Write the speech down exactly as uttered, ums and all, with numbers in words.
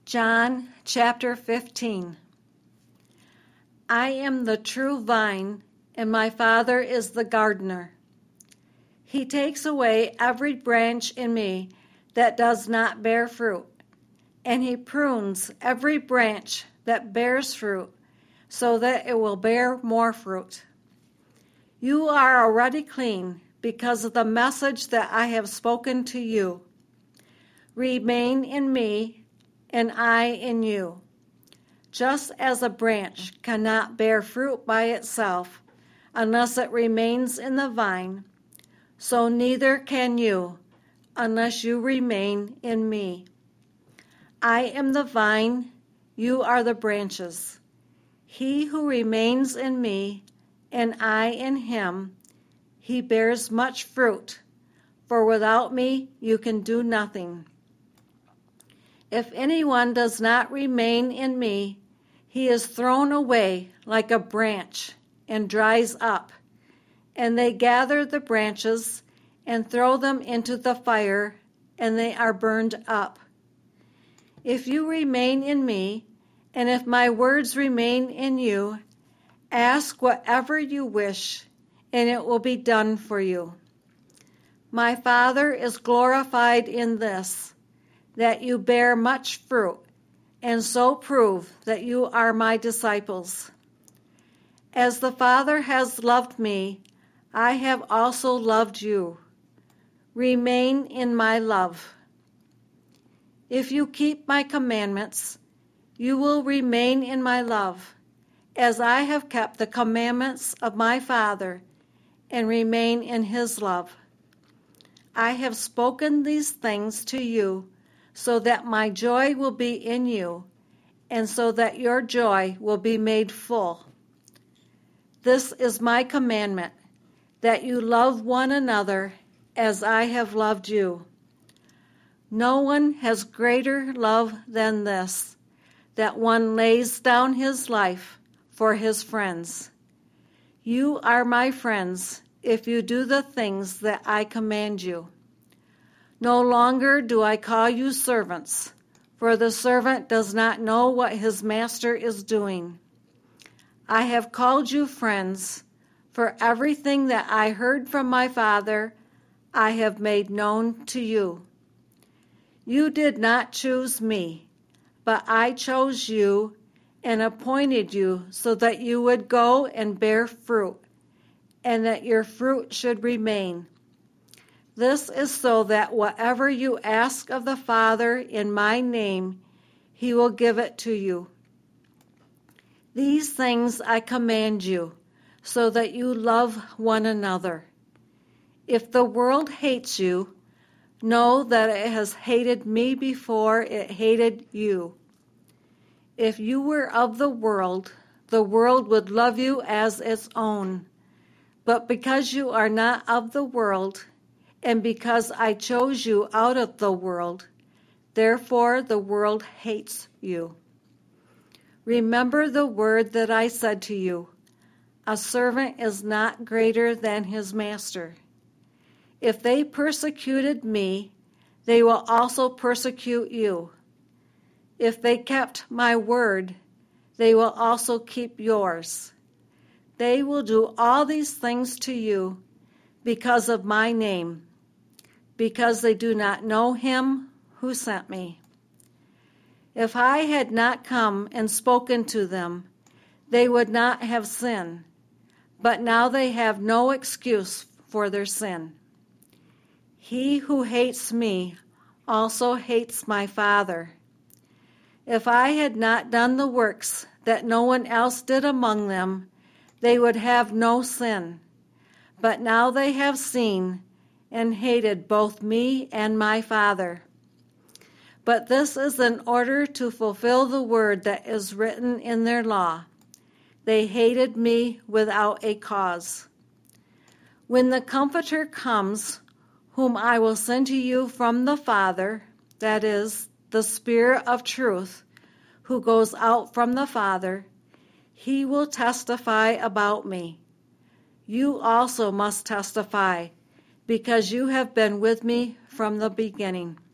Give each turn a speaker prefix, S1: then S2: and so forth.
S1: John chapter fifteen. I am the true vine, and my Father is the gardener. He takes away every branch in me that does not bear fruit, and he prunes every branch that bears fruit, so that it will bear more fruit. You are already clean because of the message that I have spoken to you. Remain in me, and I in you. Just as a branch cannot bear fruit by itself unless it remains in the vine, so neither can you unless you remain in me. I am the vine, you are the branches. He who remains in me, and I in him, he bears much fruit, for without me you can do nothing. If anyone does not remain in me, he is thrown away like a branch and dries up, and they gather the branches and throw them into the fire, and they are burned up. If you remain in me, and if my words remain in you, ask whatever you wish, and it will be done for you. My Father is glorified in this, that you bear much fruit, and so prove that you are my disciples. As the Father has loved me, I have also loved you. Remain in my love. If you keep my commandments, you will remain in my love, as I have kept the commandments of my Father and remain in his love. I have spoken these things to you so that my joy will be in you, and so that your joy will be made full. This is my commandment, that you love one another as I have loved you. No one has greater love than this, that one lays down his life for his friends. You are my friends if you do the things that I command you. No longer do I call you servants, for the servant does not know what his master is doing. I have called you friends, for everything that I heard from my Father I have made known to you. You did not choose me, but I chose you and appointed you so that you would go and bear fruit, and that your fruit should remain. This is so that whatever you ask of the Father in my name, he will give it to you. These things I command you, so that you love one another. If the world hates you, know that it has hated me before it hated you. If you were of the world, the world would love you as its own. But because you are not of the world, and because I chose you out of the world, therefore the world hates you. Remember the word that I said to you, a servant is not greater than his master. If they persecuted me, they will also persecute you. If they kept my word, they will also keep yours. They will do all these things to you because of my name, because they do not know him who sent me. If I had not come and spoken to them, they would not have sinned, but now they have no excuse for their sin. He who hates me also hates my Father. If I had not done the works that no one else did among them, they would have no sin. But now they have seen and hated both me and my Father. But this is in order to fulfill the word that is written in their law. They hated me without a cause. When the Comforter comes, whom I will send to you from the Father, that is, the Spirit of truth, who goes out from the Father, he will testify about me. You also must testify, because you have been with me from the beginning.